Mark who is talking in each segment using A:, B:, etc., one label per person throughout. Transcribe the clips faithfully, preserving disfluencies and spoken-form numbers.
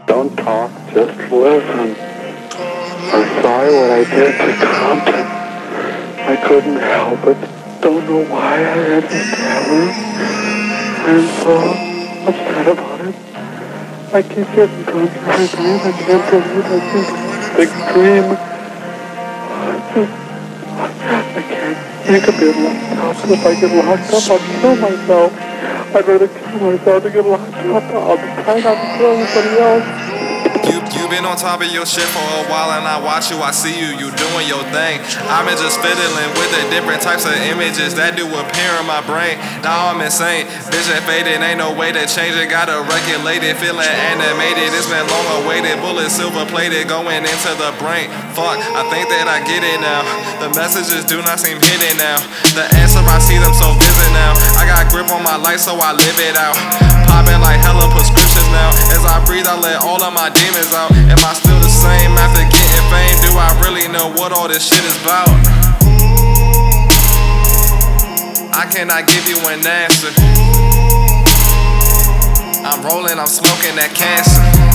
A: Don't talk, just listen. I'm sorry what I did to Compton. I couldn't help it. Don't know why I had to tell her. I'm so upset about it. I keep getting drunk every night. I can't believe I just big dream. I just, I can't think of being locked up. If I get locked up, I'll kill myself. I'd rather kill myself than get locked up. I'll be trying not to kill anybody else.
B: You, you been on top of your shit for a while and I watch you, I see you, you doing your thing. I've been just fiddling with the different types of images that do appear in my brain. Now I'm insane, vision faded, ain't no way to change it. Gotta regulate it, feeling animated. It's been long awaited, bullet silver plated, going into the brain. Fuck, I think that I get it now. The messages do not seem hidden now. The answer, I see them so vivid now. I got grip on my life so I live it out. Popping like hella prescriptions now. As I breathe, I let all of my demons out. Am I still the same after getting fame? Do I really know what all this shit is about? I cannot give you an answer. I'm rolling, I'm smoking that cancer.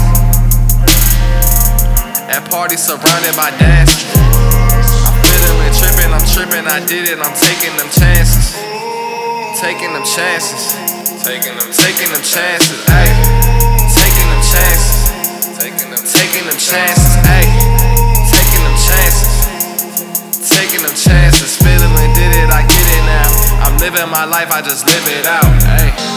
B: At parties surrounded by dancers. I'm fiddling, tripping, I'm tripping, I did it, I'm taking them chances. Taking them chances. Taking them, taking them chances, ayy. Taking them chances. Taking them, taking them chances, ayy. Taking them chances. Taking them chances. Fiddling, did it, I get it now. I'm living my life, I just live it out, ayy.